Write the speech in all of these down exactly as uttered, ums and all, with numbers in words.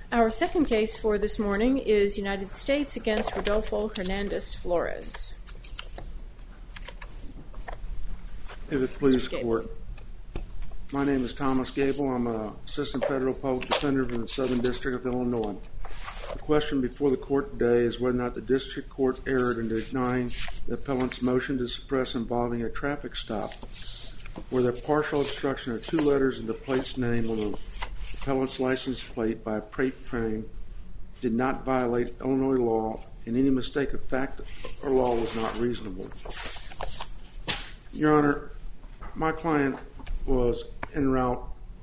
Our second case for this morning is United States against Rodolfo Hernandez-Flores. If it pleases the court, my name is Thomas Gable. I'm an assistant federal public defender from the Southern District of Illinois. The question before the court today is whether or not the district court erred in denying the appellant's motion to suppress involving a traffic stop where the partial obstruction of two letters in the plate's name on the appellant's license plate by a plate frame did not violate Illinois law and any mistake of fact or law was not reasonable. Your Honor, my client was en route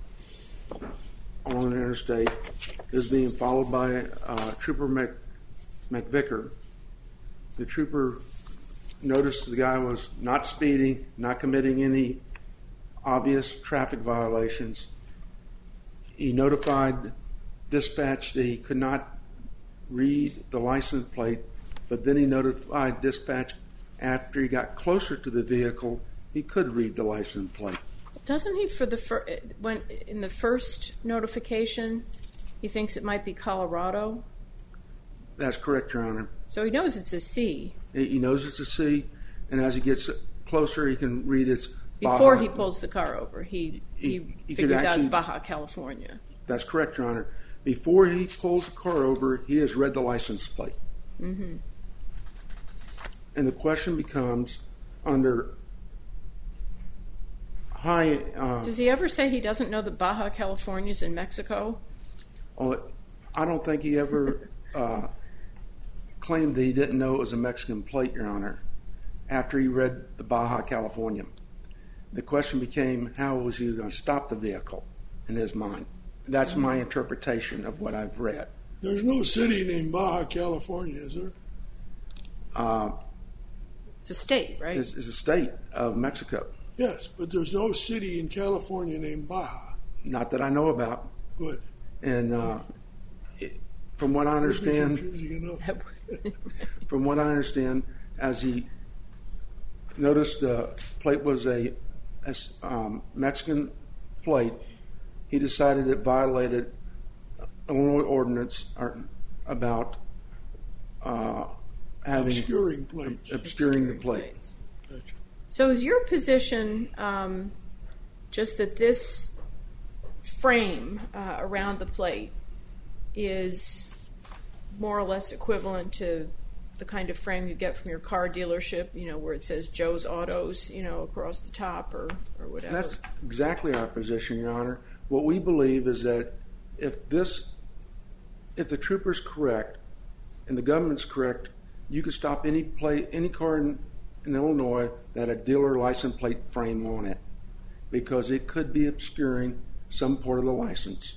on an interstate. Is being followed by uh, Trooper Mc, McVicker. The trooper noticed the guy was not speeding, not committing any obvious traffic violations. He notified dispatch that he could not read the license plate, but then he notified dispatch after he got closer to the vehicle, he could read the license plate. Doesn't he, for the fir- when in the first notification, he thinks it might be Colorado? That's correct, Your Honor. So he knows it's a C. He knows it's a C, and as he gets closer, he can read its Baja. Before he pulls the car over, he, he, he, he figures actually, out it's Baja California. That's correct, Your Honor. Before he pulls the car over, he has read the license plate. Mm-hmm. And the question becomes, under high... Uh, Does he ever say he doesn't know that Baja California is in Mexico? Oh, I don't think he ever uh, claimed that he didn't know it was a Mexican plate, Your Honor, after he read the Baja California. The question became, how was he going to stop the vehicle in his mind? That's mm-hmm. my interpretation of what I've read. There's no city named Baja California, is there? Uh, it's a state, right? It's, it's a state of Mexico. Yes, but there's no city in California named Baja. Not that I know about. Good. And uh, it, from what I understand, from what I understand, as he noticed the plate was a, a um, Mexican plate, he decided it violated Illinois ordinance about uh, having obscuring plates, obscuring the plate. Gotcha. So, is your position um, just that this frame uh, around the plate is more or less equivalent to the kind of frame you get from your car dealership, you know, where it says Joe's Autos, you know, across the top or, or whatever? That's exactly our position, Your Honor. What we believe is that if this, if the trooper's correct and the government's correct, you could stop any plate, any car in, in Illinois that had a dealer license plate frame on it, because it could be obscuring some part of the license.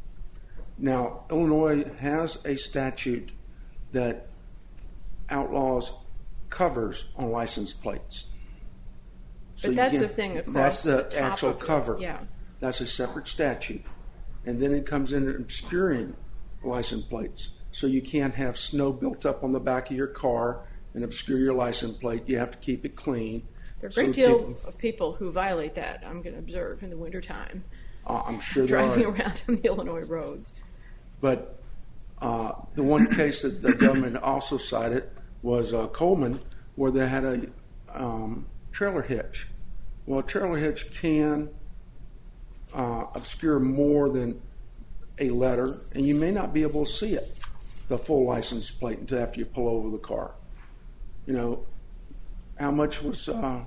Now, Illinois has a statute that outlaws covers on license plates. So but that's the thing across That's the, the top actual of cover. It. Yeah. That's a separate statute. And then it comes in obscuring license plates. So you can't have snow built up on the back of your car and obscure your license plate. You have to keep it clean. There are a great so deal people, of people who violate that, I'm going to observe, in the wintertime. Uh, I'm sure there driving are. around on the Illinois roads. But uh, the one case that the government also cited was uh, Coleman, where they had a um, trailer hitch. Well, a trailer hitch can uh, obscure more than a letter, and you may not be able to see it, the full license plate, until after you pull over the car. You know, how much was uh,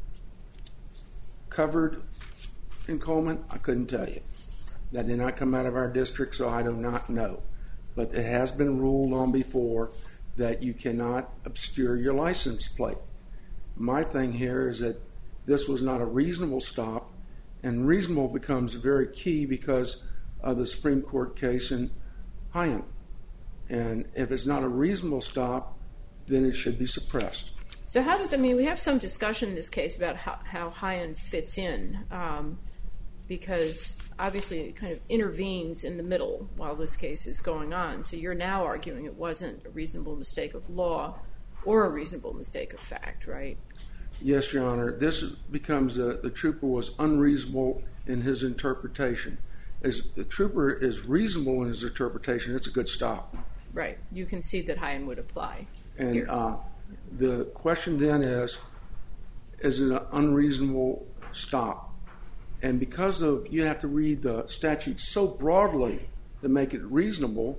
covered in Coleman? I couldn't tell you. That did not come out of our district, so I do not know. But it has been ruled on before that you cannot obscure your license plate. My thing here is that this was not a reasonable stop, and reasonable becomes very key because of the Supreme Court case in Hyen. And if it's not a reasonable stop, then it should be suppressed. So how does, I mean, we have some discussion in this case about how, how Hyen fits in, um, because obviously it kind of intervenes in the middle while this case is going on. So you're now arguing it wasn't a reasonable mistake of law or a reasonable mistake of fact, right? Yes, Your Honor. This becomes a, the trooper was unreasonable in his interpretation. is the trooper is reasonable in his interpretation, it's a good stop. Right. You can see that Hine would apply. And uh, the question then is, is it an unreasonable stop? And because of, you have to read the statute so broadly to make it reasonable,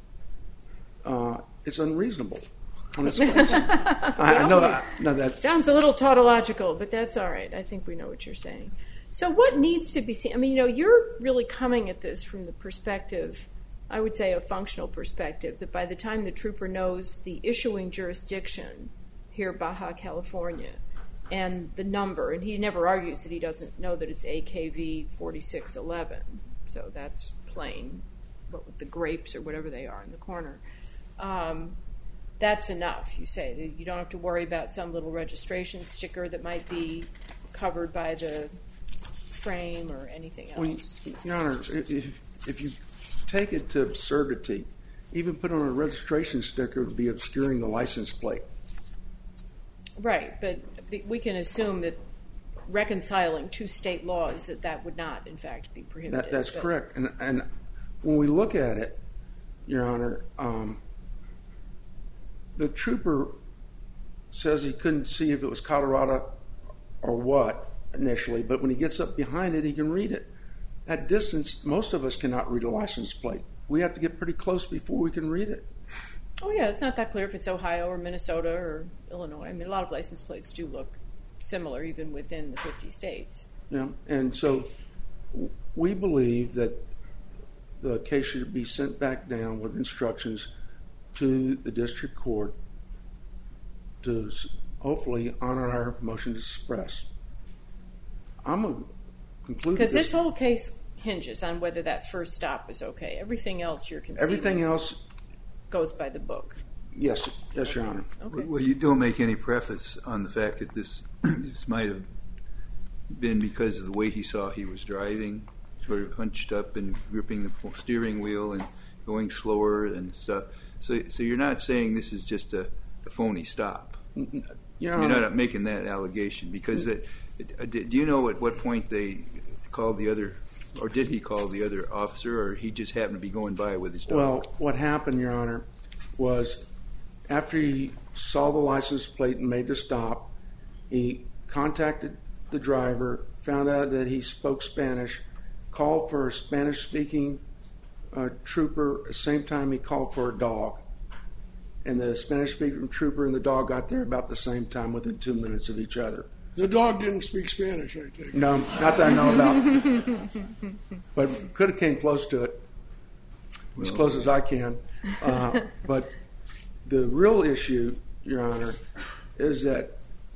uh, it's unreasonable on its face. well, I know that, no, that sounds a little tautological, but that's all right. I think we know what you're saying. So what needs to be seen? I mean, you know, you're really coming at this from the perspective, I would say a functional perspective, that by the time the trooper knows the issuing jurisdiction here, Baja California, and the number, and he never argues that he doesn't know that it's A K V forty-six eleven, so that's plain, what with the grapes or whatever they are in the corner. Um, that's enough, you say. That you don't have to worry about some little registration sticker that might be covered by the frame or anything else. Well, Your Honor, if, if you take it to absurdity, even put on a registration sticker would be obscuring the license plate. Right, but we can assume that reconciling two state laws, that that would not, in fact, be prohibited. That, that's but. correct. And, and when we look at it, Your Honor, um, the trooper says he couldn't see if it was Colorado or what initially, but when he gets up behind it, he can read it. At distance, most of us cannot read a license plate. We have to get pretty close before we can read it. Oh, yeah, it's not that clear if it's Ohio or Minnesota or Illinois. I mean, a lot of license plates do look similar even within the fifty states. Yeah, and so we believe that the case should be sent back down with instructions to the district court to hopefully honor our motion to suppress. I'm going to conclude because this, this whole case hinges on whether that first stop is okay. Everything else you're conceding. Everything else goes by the book. Yes, yes, Your Honor. Okay. Well, you don't make any preface on the fact that this this might have been because of the way he saw he was driving, sort of hunched up and gripping the steering wheel and going slower and stuff. So, so you're not saying this is just a, a phony stop. Your Honor, You're not making that allegation because it, it, do you know at what point they called the other, or did he call the other officer, or he just happened to be going by with his dog? Well, what happened, Your Honor, was after he saw the license plate and made the stop, he contacted the driver, found out that he spoke Spanish, called for a Spanish-speaking uh, trooper. At the same time, he called for a dog. And the Spanish-speaking trooper and the dog got there about the same time, within two minutes of each other. The dog didn't speak Spanish, I think. No, not that I know about. But could have came close to it, as Well, close as I can. Uh, but the real issue, Your Honor, is that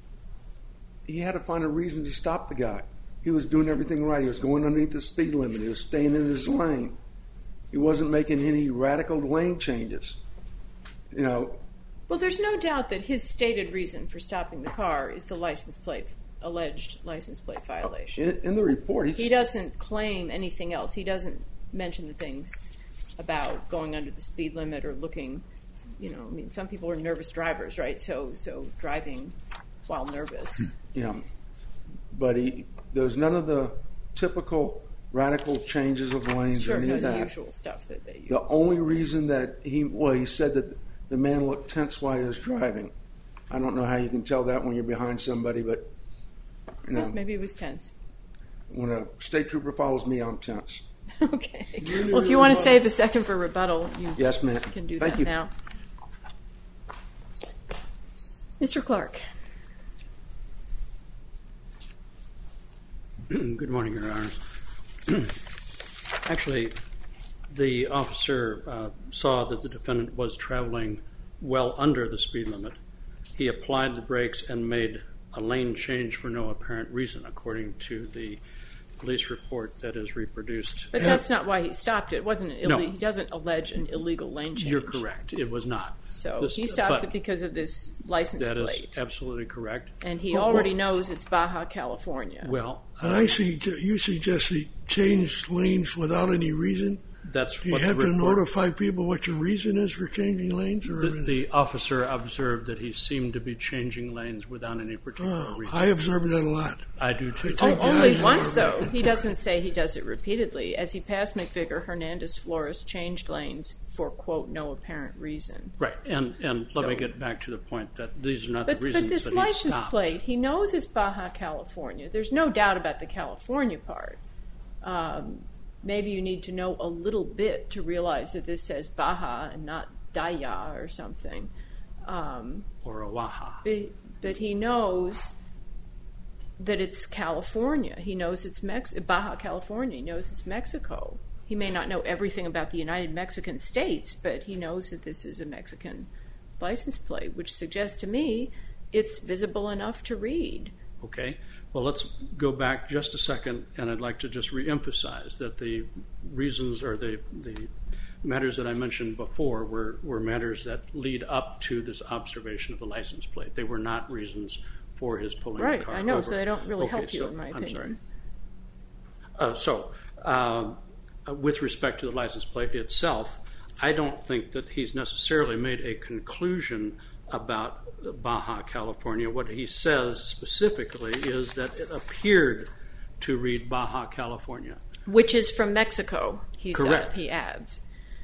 he had to find a reason to stop the guy. He was doing everything right. He was going underneath the speed limit. He was staying in his lane. He wasn't making any radical lane changes. You know. Well, there's no doubt that his stated reason for stopping the car is the license plate, alleged license plate violation. In, in the report, he's, He doesn't claim anything else. He doesn't mention the things about going under the speed limit or looking, you know, I mean, some people are nervous drivers, right? So, so driving while nervous. you know, but he there was none of the typical radical changes of lanes Sure, or any no, of the that. usual stuff that they use. The only reason that he, well, he said that the man looked tense while he was driving. I don't know how you can tell that when you're behind somebody, but you know, Well, maybe it was tense. when a state trooper follows me, I'm tense. Okay. Well, if you want to save a second for rebuttal, you Yes, ma'am. can do Thank that you. now. Mister Clark. Good morning, Your Honors. Actually, the officer uh, saw that the defendant was traveling well under the speed limit. He applied the brakes and made a lane change for no apparent reason, according to the police report that is reproduced. But that's not why he stopped it. It wasn't an No. ille- He doesn't allege an illegal lane change. You're correct. It was not. So This- he stops but it because of this license That is plate. absolutely correct. And he Well, already well- knows it's Baja California. Well, And I see you suggest he changed lanes without any reason. That's Do you what have the to report, notify people what your reason is for changing lanes? Or the, the officer observed that he seemed to be changing lanes without any particular oh, reason. I observe that a lot. I do too. Take O- the only eyes once, out of it. though. He doesn't say he does it repeatedly. As he passed McVicker, Hernandez Flores changed lanes for, quote, no apparent reason. Right, and, and So- let me get back to the point that these are not But, the reasons but this that he license stopped. plate, he knows it's Baja California. There's no doubt about the California part. Um, maybe you need to know a little bit to realize that this says Baja and not Daya or something. Um, Or Oahu. but, but he knows that it's California. He knows it's Mex- Baja California. He knows it's Mexico. He may not know everything about the United Mexican States, but he knows that this is a Mexican license plate, which suggests to me it's visible enough to read. Okay, well, let's go back just a second, and I'd like to just reemphasize that the reasons or the, the matters that I mentioned before were, were matters that lead up to this observation of the license plate. They were not reasons for his pulling Right, the car I know, over. so they don't really Okay, help you, so- in my I'm opinion. sorry. Uh, so, um, uh, with respect to the license plate itself, I don't think that he's necessarily made a conclusion about Baja California. What he says specifically is that it appeared to read Baja California. Which is from Mexico, he Correct. said, he adds.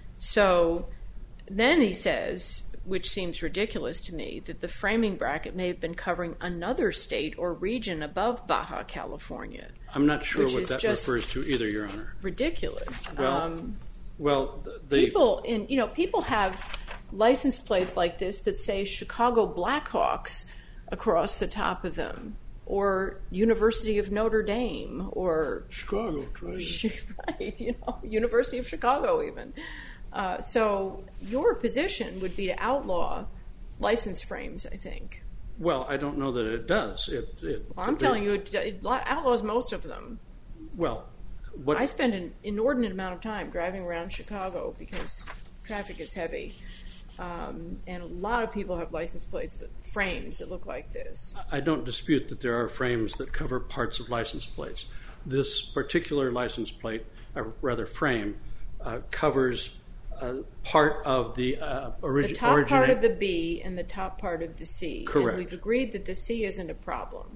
So then he says, which seems ridiculous to me, that the framing bracket may have been covering another state or region above Baja California. I'm not sure Which what is that just- refers to either, Your Honor. Ridiculous. Well, um, Well, the people in you know people have license plates like this that say Chicago Blackhawks across the top of them, or University of Notre Dame, or Chicago, try it. right, you know, University of Chicago even. Uh, so your position would be to outlaw license frames, I think. well, I don't know that it does. It, it, Well, I'm the- telling you, it, it outlaws most of them. Well, what I spend an inordinate amount of time driving around Chicago because traffic is heavy. Um, and a lot of people have license plates, that, frames that look like this. I don't dispute that there are frames that cover parts of license plates. This particular license plate, or rather frame, uh, covers uh, part of the uh, origi- The top part originate- of the B and the top part of the C. Correct. And we've agreed that the C isn't a problem.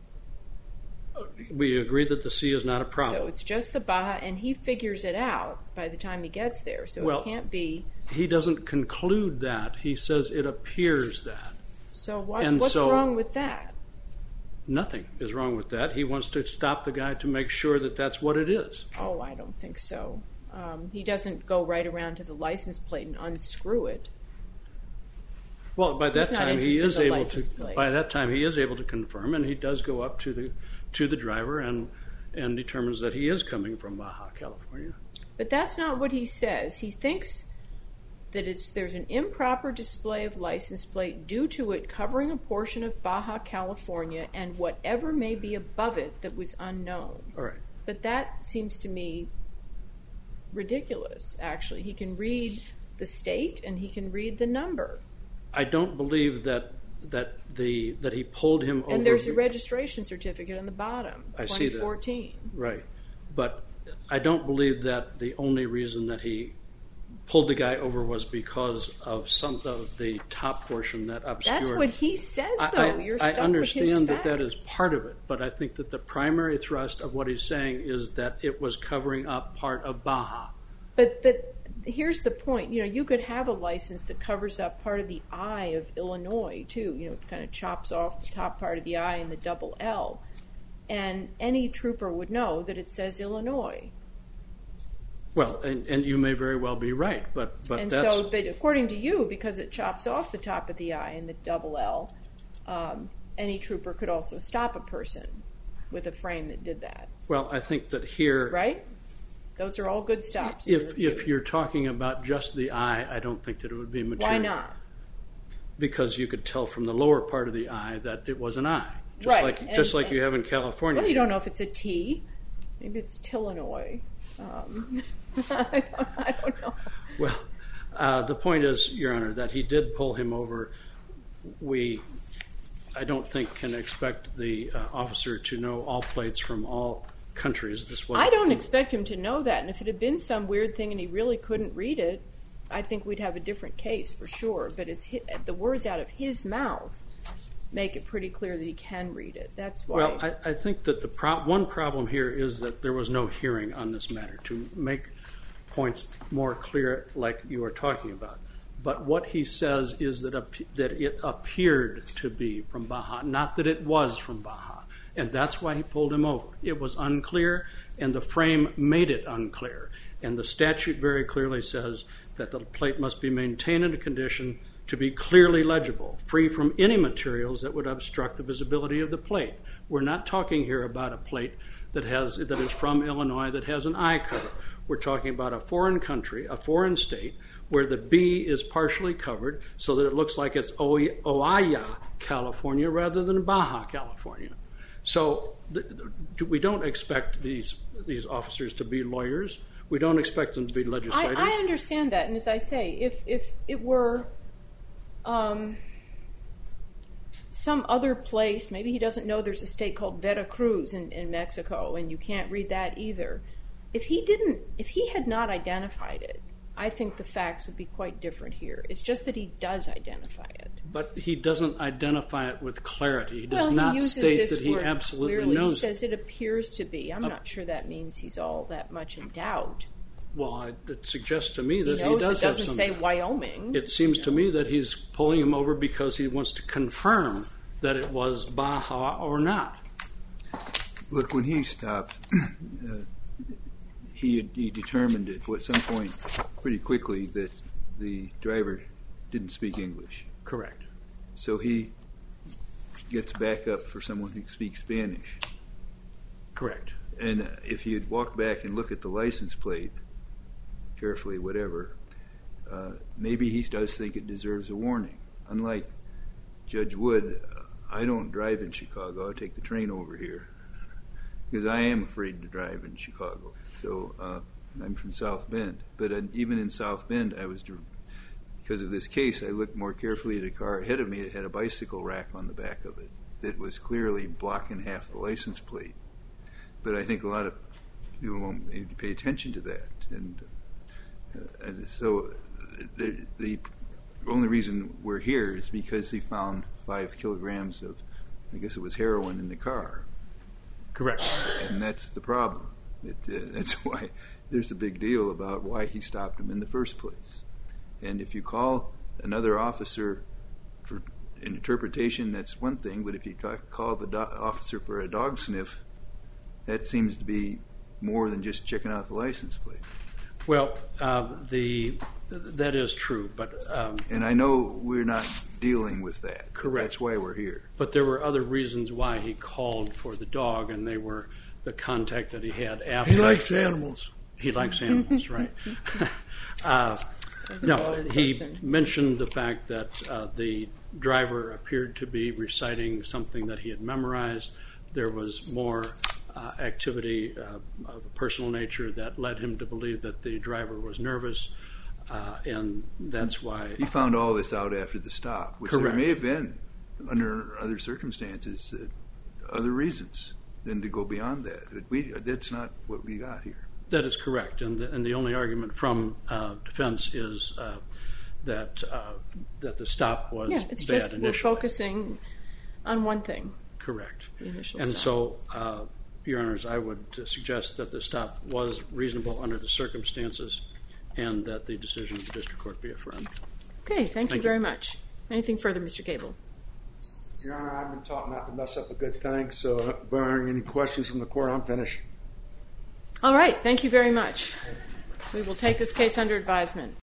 We agree that the C is not a problem. So it's just the Baja, and he figures it out by the time he gets there. So Well- it can't be. He doesn't conclude that. He says it appears that. So what, and what's so- wrong with that? Nothing is wrong with that. He wants to stop the guy to make sure that that's what it is. Oh, I don't think so. Um, he doesn't go right around to the license plate and unscrew it. Well, by that He's not time he interested is in the able to. license plate. By that time he is able to confirm, and he does go up to the to the driver and and determines that he is coming from Baja California. But that's not what he says. He thinks that it's there's an improper display of license plate due to it covering a portion of Baja California and whatever may be above it that was unknown. All right. But that seems to me ridiculous, actually. He can read the state and he can read the number. I don't believe that that the that he pulled him over. And there's a registration certificate on the bottom, I see twenty fourteen. that. Right, but I don't believe that the only reason that he pulled the guy over was because of some of the top portion that obscured. That's what he says, I- though. I, You're I stuck understand with his that that is facts. part of it, but I think that the primary thrust of what he's saying is that it was covering up part of Baja. But but here's the point. You know, you could have a license that covers up part of the I of Illinois too. You know, it kind of chops off the top part of the I and the double L, and any trooper would know that it says Illinois. Well, and, and you may very well be right, but but and that's so, but according to you, because it chops off the top of the I and the double L, um, any trooper could also stop a person with a frame that did that, well. I think that here, right? Those are all good stops. in if your if view. you're talking about just the eye, I don't think that it would be material. Why not? Because you could tell from the lower part of the eye that it was an eye, just Right, like and- just like and- you have in California. Well, you don't know if it's a T. Maybe it's Tillinois. Um, I, don't, I don't know. Well, uh, the point is, Your Honor, that he did pull him over. We, I don't think, can expect the uh, officer to know all plates from all countries. This was I don't expect him to know that, and if it had been some weird thing and he really couldn't read it, I think we'd have a different case for sure. But it's his, the words out of his mouth make it pretty clear that he can read it. That's why. Well, I, I think that the pro- one problem here is that there was no hearing on this matter to make points more clear, like you were talking about. But what he says is that ap- that it appeared to be from Baja, not that it was from Baja, and that's why he pulled him over. It was unclear, and the frame made it unclear. And the statute very clearly says that the plate must be maintained in a condition to be clearly legible, free from any materials that would obstruct the visibility of the plate. We're not talking here about a plate that has that is from Illinois that has an I cover. We're talking about a foreign country, a foreign state, where the B is partially covered so that it looks like it's Oaya, California, rather than Baja, California. So th- th- we don't expect these these officers to be lawyers. We don't expect them to be legislators. I, I understand that, and as I say, if if it were um, some other place, maybe he doesn't know there's a state called Veracruz in, in Mexico, and you can't read that either. If he didn't, if he had not identified it, I think the facts would be quite different here. It's just that he does identify it. But he doesn't identify it with clarity. He does well, not he uses state this that he word absolutely clearly. knows He says it appears to be. I'm Uh, not sure that means he's all that much in doubt. Well, it suggests to me He that he, knows does it have doesn't some. say Wyoming. It seems to me that he's pulling him over because he wants to confirm that it was Baja or not. Look, when he stopped, uh, he he determined at some point pretty quickly that the driver didn't speak English. Correct. So he gets back up for someone who speaks Spanish. Correct. And uh, if he had walked back and looked at the license plate carefully, whatever, uh, maybe he does think it deserves a warning. Unlike Judge Wood, uh, I don't drive in Chicago. I take the train over here because I am afraid to drive in Chicago. So uh, I'm from South Bend. But uh, even in South Bend, I was, because of this case, I looked more carefully at a car ahead of me that had a bicycle rack on the back of it that was clearly blocking half the license plate. But I think a lot of people won't pay attention to that. And, uh, and so the, the only reason we're here is because he found five kilograms of, I guess it was heroin in the car. Correct. And that's the problem. It, uh, that's why there's a big deal about why he stopped him in the first place. And if you call another officer for an interpretation, that's one thing. But if you call the do- officer for a dog sniff, that seems to be more than just checking out the license plate. Well, uh, the that is true, but um, and I know we're not dealing with that. Correct. That's why we're here. But there were other reasons why he called for the dog, and they were the contact that he had after. He likes animals. He likes animals, right? uh, no, he mentioned the fact that uh, the driver appeared to be reciting something that he had memorized. There was more uh, activity uh, of a personal nature that led him to believe that the driver was nervous, uh, and that's why... He found all this out after the stop, which Correct. there may have been, under other circumstances, uh, other reasons than to go beyond that. But we, that's not what we got here. That is correct, and the, and the only argument from uh, defense is uh, that uh, that the stop was yeah, it's bad just initially. we're focusing on one thing. Correct. The initial and stop. so, uh, Your Honors, I would suggest that the stop was reasonable under the circumstances, and that the decision of the district court be affirmed. Okay, thank, Thank you you. very much. Anything further, Mister Gable? Your Honor, I've been taught not to mess up a good thing, so barring any questions from the court, I'm finished. All right, thank you very much. We will take this case under advisement.